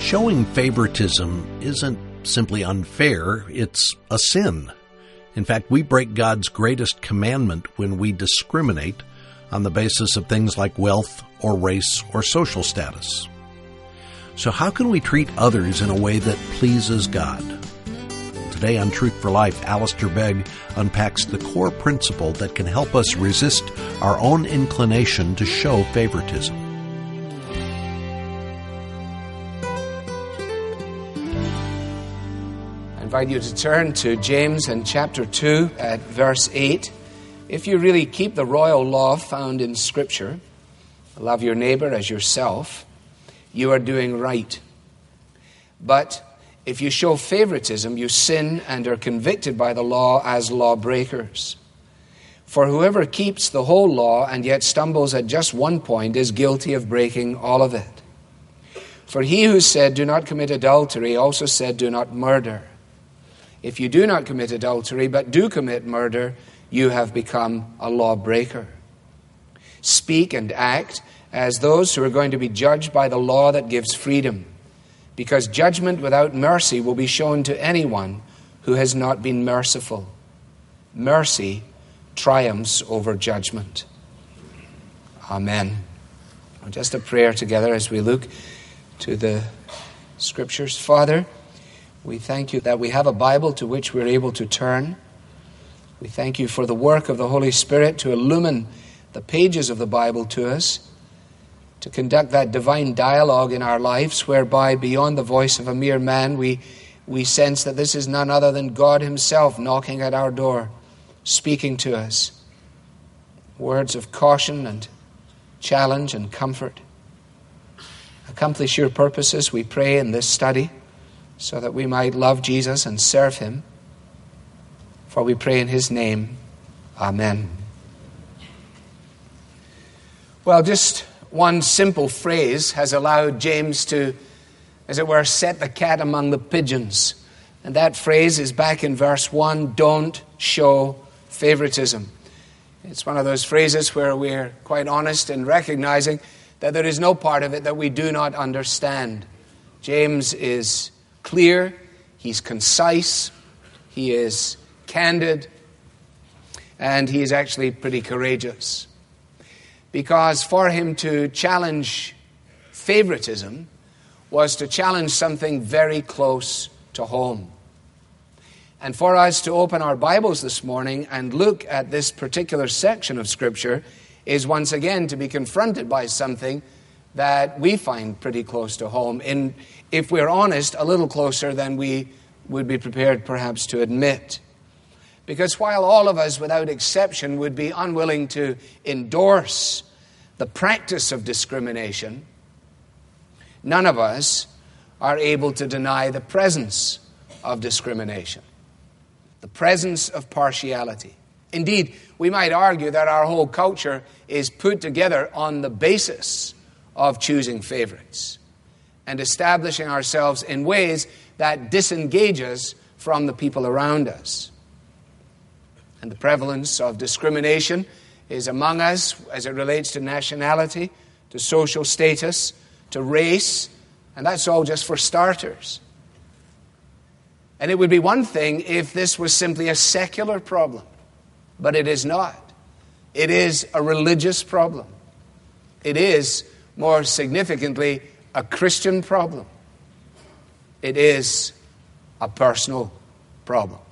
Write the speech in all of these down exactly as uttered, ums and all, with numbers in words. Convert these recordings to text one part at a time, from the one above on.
Showing favoritism isn't simply unfair, it's a sin. In fact, we break God's greatest commandment when we discriminate on the basis of things like wealth or race or social status. So how can we treat others in a way that pleases God? Today on Truth for Life, Alistair Begg unpacks the core principle that can help us resist our own inclination to show favoritism. I invite you to turn to James and chapter two at verse eight. If you really keep the royal law found in Scripture, love your neighbor as yourself, you are doing right. But if you show favoritism, you sin and are convicted by the law as lawbreakers. For whoever keeps the whole law and yet stumbles at just one point is guilty of breaking all of it. For he who said, "Do not commit adultery," also said, "Do not murder." If you do not commit adultery, but do commit murder, you have become a lawbreaker. Speak and act as those who are going to be judged by the law that gives freedom, because judgment without mercy will be shown to anyone who has not been merciful. Mercy triumphs over judgment. Amen. Just a prayer together as we look to the Scriptures. Father, we thank you that we have a Bible to which we're able to turn. We thank you for the work of the Holy Spirit to illumine the pages of the Bible to us, to conduct that divine dialogue in our lives whereby beyond the voice of a mere man we, we sense that this is none other than God Himself knocking at our door, speaking to us. Words of caution and challenge and comfort. Accomplish your purposes, we pray, in this study, so that we might love Jesus and serve Him. For we pray in His name. Amen. Well, just one simple phrase has allowed James to, as it were, set the cat among the pigeons. And that phrase is back in verse one, "Don't show favoritism." It's one of those phrases where we're quite honest in recognizing that there is no part of it that we do not understand. James is clear, he's concise, he is candid, and he is actually pretty courageous. Because for him to challenge favoritism was to challenge something very close to home. And for us to open our Bibles this morning and look at this particular section of Scripture is once again to be confronted by something that we find pretty close to home, in, if we're honest, a little closer than we would be prepared perhaps to admit. Because while all of us, without exception, would be unwilling to endorse the practice of discrimination, none of us are able to deny the presence of discrimination, the presence of partiality. Indeed, we might argue that our whole culture is put together on the basis of choosing favorites and establishing ourselves in ways that disengage us from the people around us. And the prevalence of discrimination is among us as it relates to nationality, to social status, to race, and that's all just for starters. And it would be one thing if this was simply a secular problem, but it is not. It is a religious problem. It is, more significantly, a Christian problem. It is a personal problem.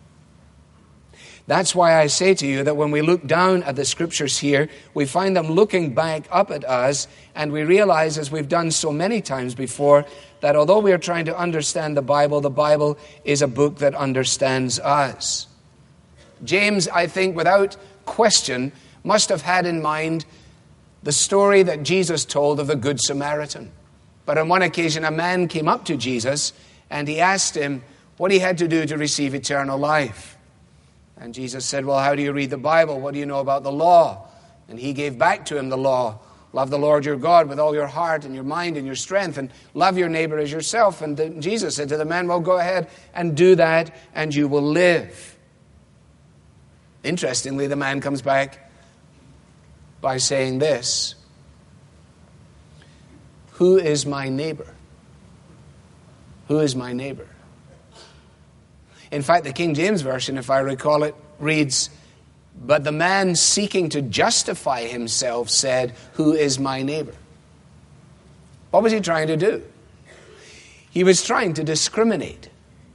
That's why I say to you that when we look down at the Scriptures here, we find them looking back up at us, and we realize, as we've done so many times before, that although we are trying to understand the Bible, the Bible is a book that understands us. James, I think, without question, must have had in mind the story that Jesus told of the Good Samaritan. But on one occasion, a man came up to Jesus and he asked him what he had to do to receive eternal life. And Jesus said, "Well, how do you read the Bible? What do you know about the law?" And he gave back to him the law. "Love the Lord your God with all your heart and your mind and your strength, and love your neighbor as yourself." And the, Jesus said to the man, "Well, go ahead and do that, and you will live." Interestingly, the man comes back by saying this: "Who is my neighbor?" Who is my neighbor? In fact, the King James Version, if I recall it, reads, but the man seeking to justify himself said, who is my neighbor? What was he trying to do? He was trying to discriminate.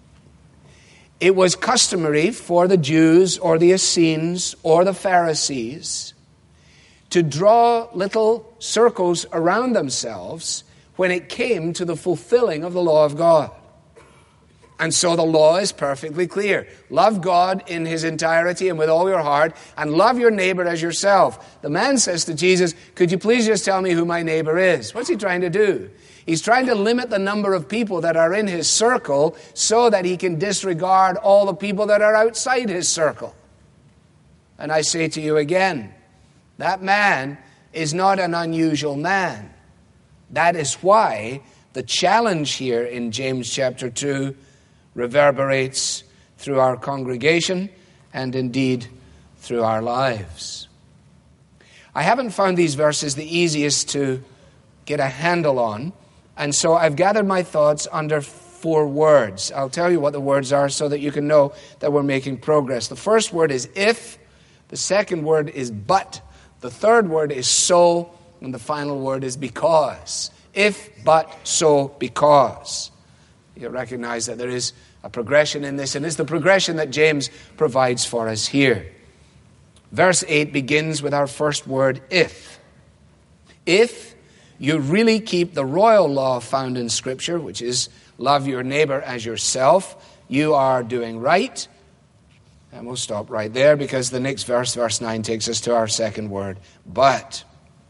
It was customary for the Jews or the Essenes or the Pharisees to draw little circles around themselves when it came to the fulfilling of the law of God. And so the law is perfectly clear. Love God in his entirety and with all your heart, and love your neighbor as yourself. The man says to Jesus, could you please just tell me who my neighbor is? What's he trying to do? He's trying to limit the number of people that are in his circle so that he can disregard all the people that are outside his circle. And I say to you again, that man is not an unusual man. That is why the challenge here in James chapter two reverberates through our congregation and indeed through our lives. I haven't found these verses the easiest to get a handle on, and so I've gathered my thoughts under four words. I'll tell you what the words are so that you can know that we're making progress. The first word is if, the second word is but, the third word is so, and the final word is because. If, but, so, because. You recognize that there is a progression in this, and it's the progression that James provides for us here. Verse eight begins with our first word, if. If you really keep the royal law found in Scripture, which is love your neighbor as yourself, you are doing right. And we'll stop right there because the next verse, verse nine, takes us to our second word, but.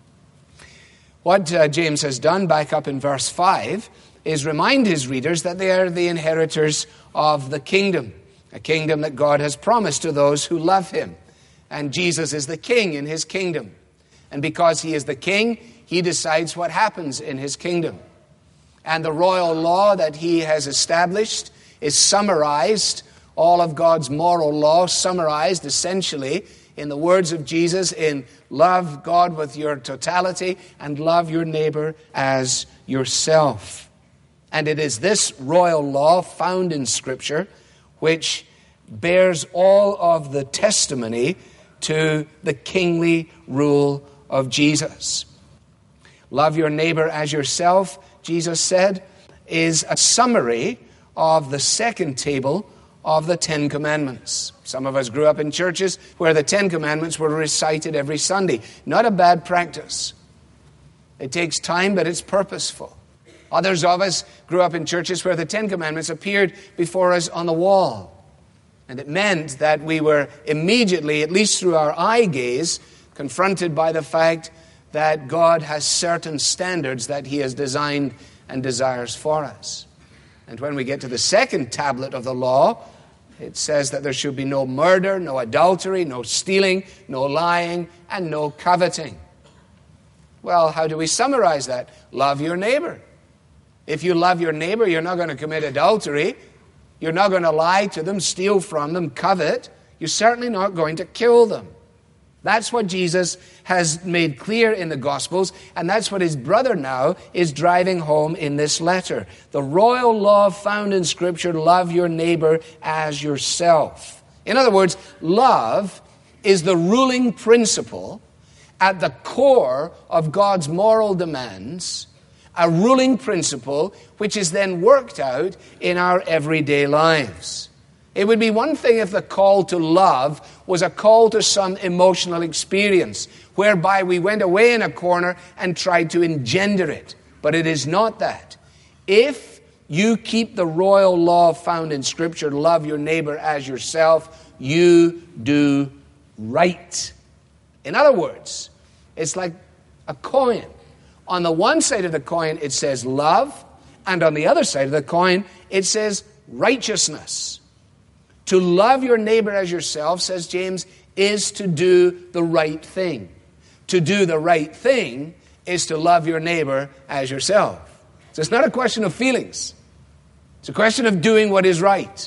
What uh, James has done back up in verse five is remind his readers that they are the inheritors of the kingdom, a kingdom that God has promised to those who love him. And Jesus is the king in his kingdom. And because he is the king, he decides what happens in his kingdom. And the royal law that he has established is summarized, all of God's moral law summarized essentially in the words of Jesus in love God with your totality and love your neighbor as yourself. And it is this royal law found in Scripture which bears all of the testimony to the kingly rule of Jesus. Love your neighbor as yourself, Jesus said, is a summary of the second table of the Ten Commandments. Some of us grew up in churches where the Ten Commandments were recited every Sunday. Not a bad practice. It takes time, but it's purposeful. Others of us grew up in churches where the Ten Commandments appeared before us on the wall. And it meant that we were immediately, at least through our eye gaze, confronted by the fact that God has certain standards that he has designed and desires for us. And when we get to the second tablet of the law, it says that there should be no murder, no adultery, no stealing, no lying, and no coveting. Well, how do we summarize that? Love your neighbor. If you love your neighbor, you're not going to commit adultery. You're not going to lie to them, steal from them, covet. You're certainly not going to kill them. That's what Jesus has made clear in the Gospels, and that's what his brother now is driving home in this letter. The royal law found in Scripture, love your neighbor as yourself. In other words, love is the ruling principle at the core of God's moral demands, a ruling principle which is then worked out in our everyday lives. It would be one thing if the call to love was a call to some emotional experience, whereby we went away in a corner and tried to engender it. But it is not that. If you keep the royal law found in Scripture, love your neighbor as yourself, you do right. In other words, it's like a coin. On the one side of the coin, it says love, and on the other side of the coin, it says righteousness. To love your neighbor as yourself, says James, is to do the right thing. To do the right thing is to love your neighbor as yourself. So it's not a question of feelings. It's a question of doing what is right.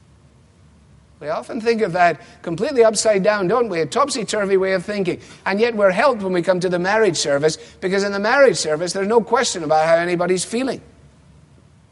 We often think of that completely upside down, don't we? A topsy-turvy way of thinking. And yet we're helped when we come to the marriage service, because in the marriage service, there's no question about how anybody's feeling.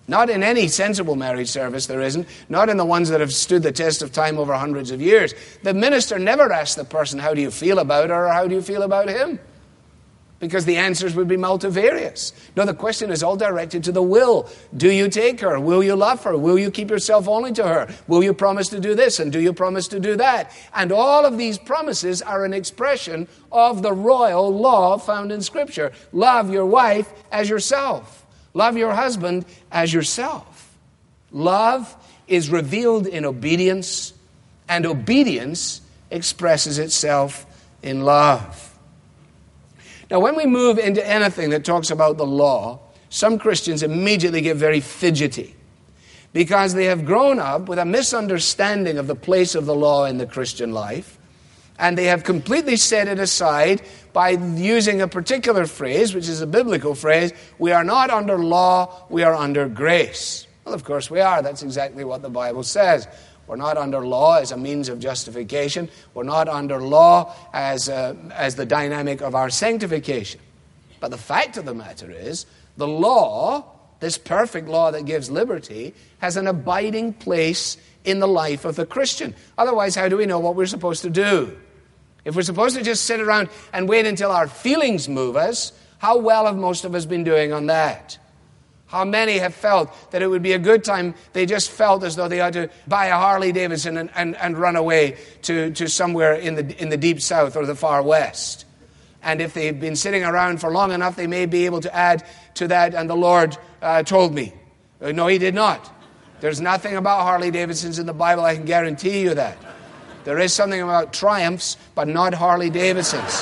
Not in any sensible marriage service, there isn't. Not in the ones that have stood the test of time over hundreds of years. The minister never asks the person, how do you feel about her, or how do you feel about him? Because the answers would be multivarious. No, the question is all directed to the will. Do you take her? Will you love her? Will you keep yourself only to her? Will you promise to do this? And do you promise to do that? And all of these promises are an expression of the royal law found in Scripture. Love your wife as yourself. Love your husband as yourself. Love is revealed in obedience, and obedience expresses itself in love. Now, when we move into anything that talks about the law, some Christians immediately get very fidgety because they have grown up with a misunderstanding of the place of the law in the Christian life, and they have completely set it aside by using a particular phrase, which is a biblical phrase: we are not under law, we are under grace. Well, of course we are. That's exactly what the Bible says. We're not under law as a means of justification. We're not under law as, a, as the dynamic of our sanctification. But the fact of the matter is, the law, this perfect law that gives liberty, has an abiding place in the life of the Christian. Otherwise, how do we know what we're supposed to do? If we're supposed to just sit around and wait until our feelings move us, how well have most of us been doing on that? How many have felt that it would be a good time? They just felt as though they had to buy a Harley Davidson and, and, and run away to, to somewhere in the, in the deep south or the far west. And if they've been sitting around for long enough, they may be able to add to that, and the Lord uh, told me. No, He did not. There's nothing about Harley Davidsons in the Bible, I can guarantee you that. There is something about Triumphs, but not Harley Davidsons.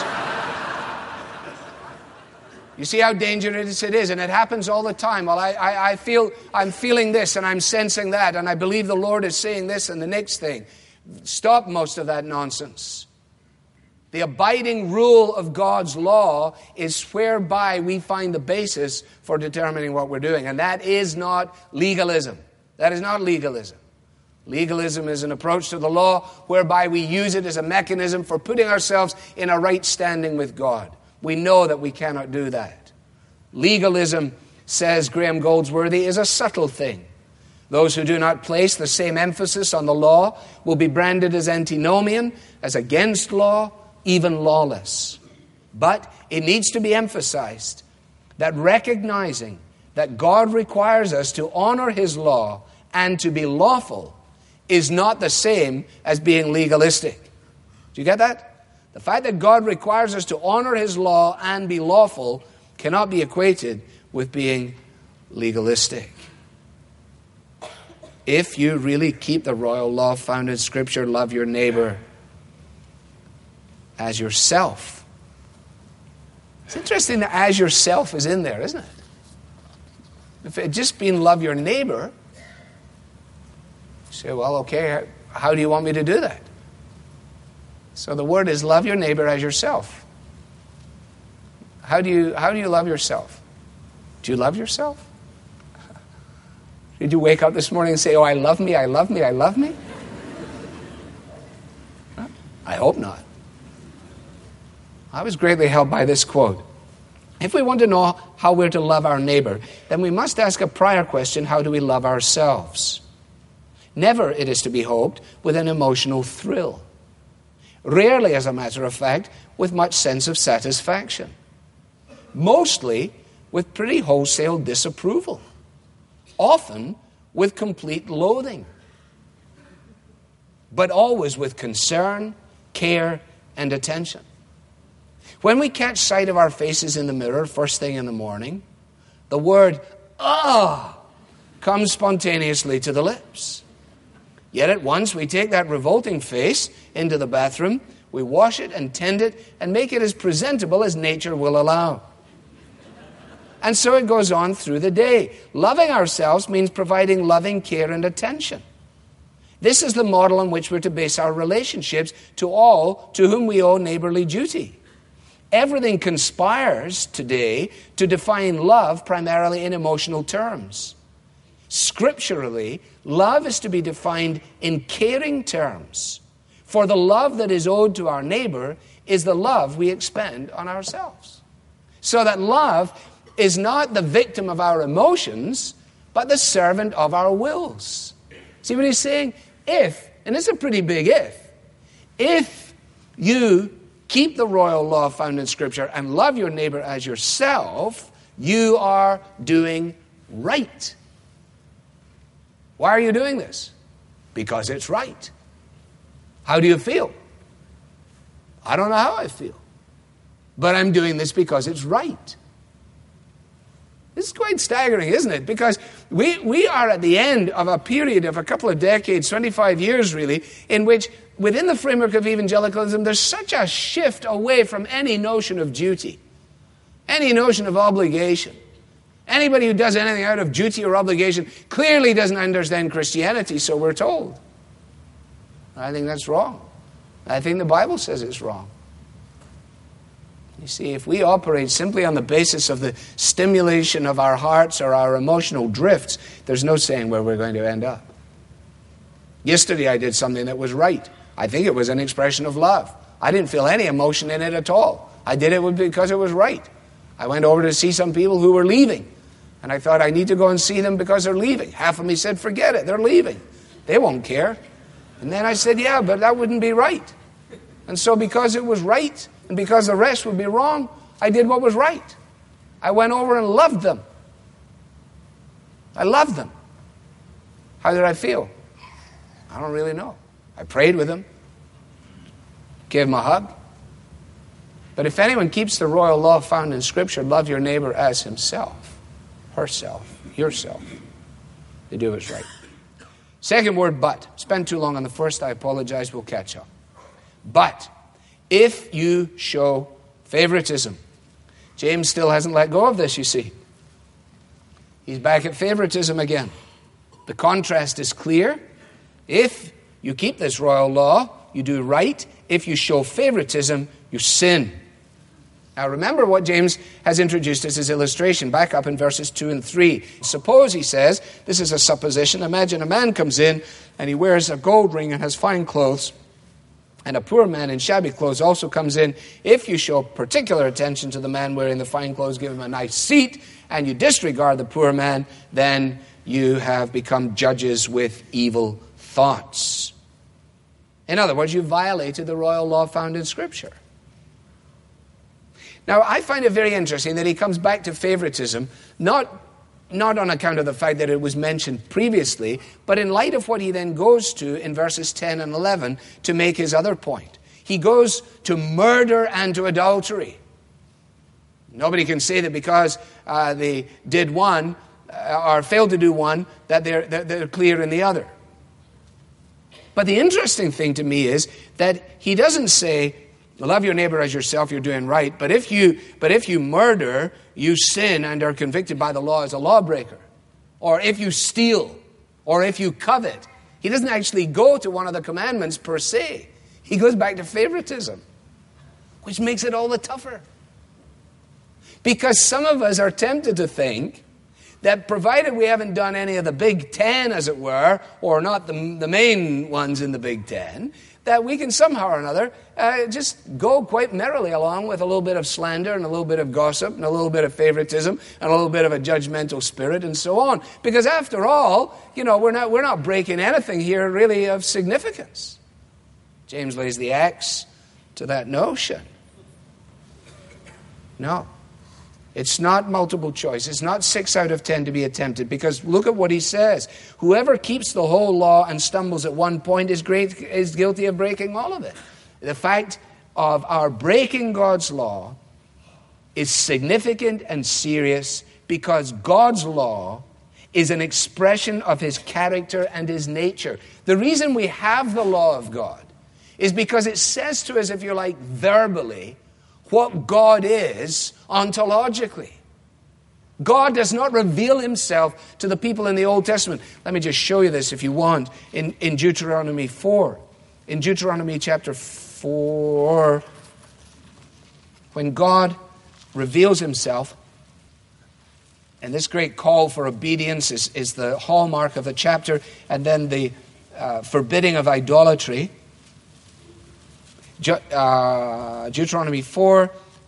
You see how dangerous it is, and it happens all the time. Well, I, I, I feel, I'm feeling this, and I'm sensing that, and I believe the Lord is saying this and the next thing. Stop most of that nonsense. The abiding rule of God's law is whereby we find the basis for determining what we're doing, and that is not legalism. That is not legalism. Legalism is an approach to the law whereby we use it as a mechanism for putting ourselves in a right standing with God. We know that we cannot do that. Legalism, says Graham Goldsworthy, is a subtle thing. Those who do not place the same emphasis on the law will be branded as antinomian, as against law, even lawless. But it needs to be emphasized that recognizing that God requires us to honor His law and to be lawful is not the same as being legalistic. Do you get that? The fact that God requires us to honor His law and be lawful cannot be equated with being legalistic. If you really keep the royal law found in Scripture, love your neighbor as yourself. It's interesting that as yourself is in there, isn't it? If it had just been love your neighbor, you say, well, okay, how do you want me to do that? So the word is love your neighbor as yourself. How do you, how do you love yourself? Do you love yourself? Did you wake up this morning and say, oh, I love me, I love me, I love me? I hope not. I was greatly helped by this quote. If we want to know how we're to love our neighbor, then we must ask a prior question: how do we love ourselves? Never, it is to be hoped, with an emotional thrill. Rarely, as a matter of fact, with much sense of satisfaction. Mostly with pretty wholesale disapproval. Often with complete loathing. But always with concern, care, and attention. When we catch sight of our faces in the mirror first thing in the morning, the word, ah, comes spontaneously to the lips. Yet at once we take that revolting face into the bathroom, we wash it and tend it and make it as presentable as nature will allow. And so it goes on through the day. Loving ourselves means providing loving care and attention. This is the model on which we're to base our relationships to all to whom we owe neighborly duty. Everything conspires today to define love primarily in emotional terms. Scripturally, love is to be defined in caring terms. For the love that is owed to our neighbor is the love we expend on ourselves. So that love is not the victim of our emotions, but the servant of our wills. See what he's saying? If, and it's a pretty big if, if you keep the royal law found in Scripture and love your neighbor as yourself, you are doing right. Why are you doing this? Because it's right. How do you feel? I don't know how I feel. But I'm doing this because it's right. This is quite staggering, isn't it? Because we, we are at the end of a period of a couple of decades, twenty-five years really, in which within the framework of evangelicalism, there's such a shift away from any notion of duty, any notion of obligation. Anybody who does anything out of duty or obligation clearly doesn't understand Christianity, so we're told. I think that's wrong. I think the Bible says it's wrong. You see, if we operate simply on the basis of the stimulation of our hearts or our emotional drifts, there's no saying where we're going to end up. Yesterday I did something that was right. I think it was an expression of love. I didn't feel any emotion in it at all. I did it because it was right. I went over to see some people who were leaving. And I thought, I need to go and see them because they're leaving. Half of me said, forget it, they're leaving. They won't care. And then I said, yeah, but that wouldn't be right. And so because it was right, and because the rest would be wrong, I did what was right. I went over and loved them. I loved them. How did I feel? I don't really know. I prayed with them. Gave them a hug. But if anyone keeps the royal law found in Scripture, love your neighbor as himself, herself, yourself, they do what's right. Second word, but. Spend too long on the first, I apologize, we'll catch up. But if you show favoritism. James still hasn't let go of this, you see. He's back at favoritism again. The contrast is clear. If you keep this royal law, you do right. If you show favoritism, you sin. Now remember what James has introduced as his illustration, back up in verses two and three. Suppose, he says, this is a supposition, imagine a man comes in and he wears a gold ring and has fine clothes, and a poor man in shabby clothes also comes in. If you show particular attention to the man wearing the fine clothes, give him a nice seat, and you disregard the poor man, then you have become judges with evil thoughts. In other words, you violated the royal law found in Scripture. Now, I find it very interesting that he comes back to favoritism, not, not on account of the fact that it was mentioned previously, but in light of what he then goes to in verses ten and eleven to make his other point. He goes to murder and to adultery. Nobody can say that because uh, they did one, uh, or failed to do one, that they're, that they're clear in the other. But the interesting thing to me is that he doesn't say, love your neighbor as yourself, you're doing right. But if you but if you murder, you sin and are convicted by the law as a lawbreaker. Or if you steal, or if you covet. He doesn't actually go to one of the commandments per se. He goes back to favoritism, which makes it all the tougher. Because some of us are tempted to think that provided we haven't done any of the big ten, as it were, or not the, the main ones in the big ten, that we can somehow or another uh, just go quite merrily along with a little bit of slander and a little bit of gossip and a little bit of favoritism and a little bit of a judgmental spirit and so on. Because after all, you know, we're not, we're not breaking anything here really of significance. James lays the axe to that notion. No. It's not multiple choice. It's not six out of ten to be attempted, because look at what he says. Whoever keeps the whole law and stumbles at one point is great, is guilty of breaking all of it. The fact of our breaking God's law is significant and serious because God's law is an expression of his character and his nature. The reason we have the law of God is because it says to us, if you like, verbally, what God is ontologically. God does not reveal himself to the people in the Old Testament. Let me just show you this if you want. In, in Deuteronomy four. In Deuteronomy chapter four, when God reveals himself, and this great call for obedience is, is the hallmark of the chapter, and then the uh, forbidding of idolatry. Uh, Deuteronomy four,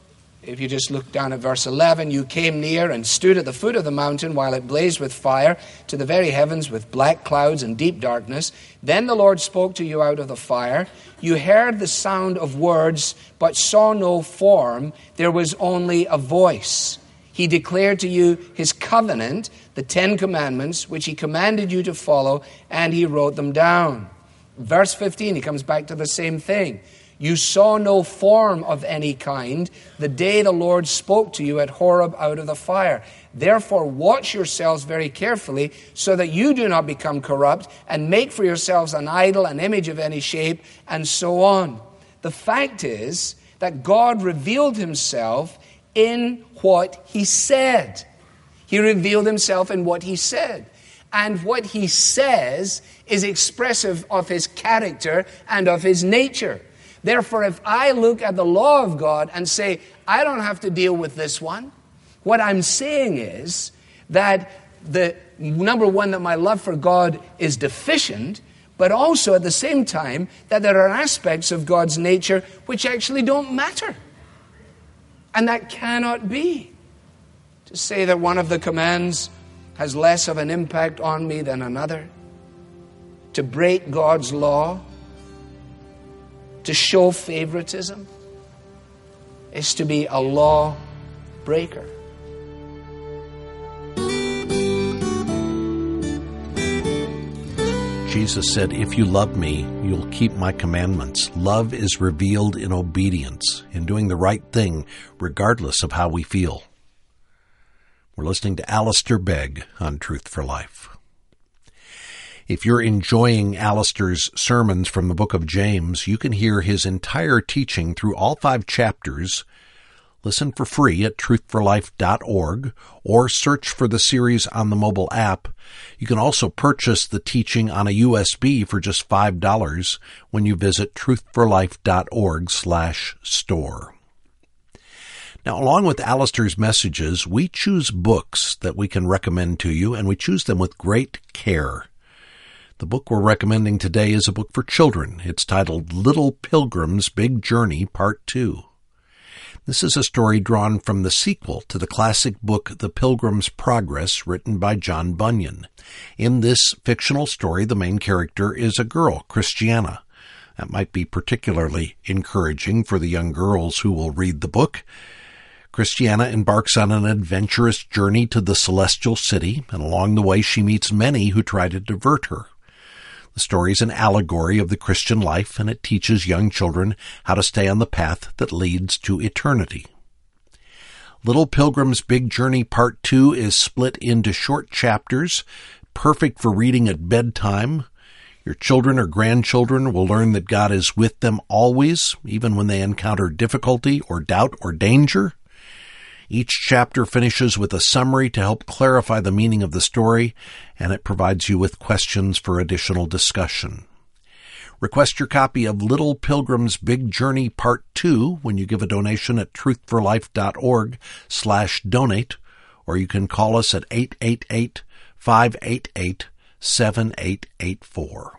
If you just look down at verse eleven, you came near and stood at the foot of the mountain while it blazed with fire to the very heavens with black clouds and deep darkness. Then the Lord spoke to you out of the fire. You heard the sound of words, but saw no form. There was only a voice. He declared to you his covenant, the Ten Commandments, which he commanded you to follow, and he wrote them down. Verse fifteen, he comes back to the same thing. You saw no form of any kind the day the Lord spoke to you at Horeb out of the fire. Therefore, watch yourselves very carefully so that you do not become corrupt and make for yourselves an idol, an image of any shape, and so on. The fact is that God revealed himself in what he said. He revealed himself in what he said. And what he says is expressive of his character and of his nature. Therefore, if I look at the law of God and say, I don't have to deal with this one, what I'm saying is that the number one, that my love for God is deficient, but also at the same time that there are aspects of God's nature which actually don't matter. And that cannot be. To say that one of the commands has less of an impact on me than another, to break God's law, to show favoritism, is to be a law breaker. Jesus said, if you love me, you'll keep my commandments. Love is revealed in obedience, in doing the right thing, regardless of how we feel. We're listening to Alistair Begg on Truth for Life. If you're enjoying Alistair's sermons from the book of James, you can hear his entire teaching through all five chapters. Listen for free at truth for life dot org or search for the series on the mobile app. You can also purchase the teaching on a U S B for just five dollars when you visit truth for life dot org slash store. Now, along with Alistair's messages, we choose books that we can recommend to you, and we choose them with great care. The book we're recommending today is a book for children. It's titled Little Pilgrim's Big Journey, Part two. This is a story drawn from the sequel to the classic book The Pilgrim's Progress, written by John Bunyan. In this fictional story, the main character is a girl, Christiana. That might be particularly encouraging for the young girls who will read the book. Christiana embarks on an adventurous journey to the celestial city, and along the way she meets many who try to divert her. The story is an allegory of the Christian life, and it teaches young children how to stay on the path that leads to eternity. Little Pilgrim's Big Journey Part two is split into short chapters, perfect for reading at bedtime. Your children or grandchildren will learn that God is with them always, even when they encounter difficulty or doubt or danger. Each chapter finishes with a summary to help clarify the meaning of the story, and it provides you with questions for additional discussion. Request your copy of Little Pilgrim's Big Journey Part two when you give a donation at truth for life dot org slash donate, or you can call us at eight eight eight, five eight eight, seven eight eight four.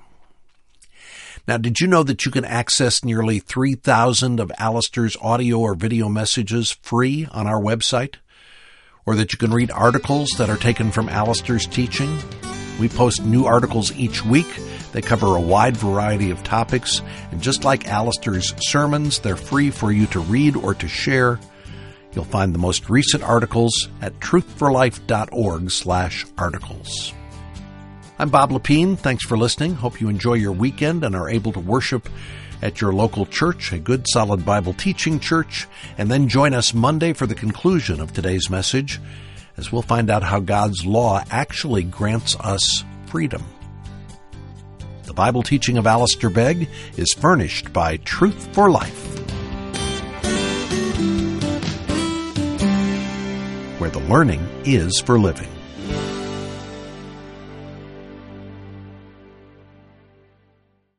Now, did you know that you can access nearly three thousand of Alistair's audio or video messages free on our website? Or that you can read articles that are taken from Alistair's teaching? We post new articles each week. They cover a wide variety of topics. And just like Alistair's sermons, they're free for you to read or to share. You'll find the most recent articles at truth for life dot org slash articles. I'm Bob Lepine. Thanks for listening. Hope you enjoy your weekend and are able to worship at your local church, a good, solid Bible teaching church, and then join us Monday for the conclusion of today's message, as we'll find out how God's law actually grants us freedom. The Bible teaching of Alistair Begg is furnished by Truth for Life, where the learning is for living.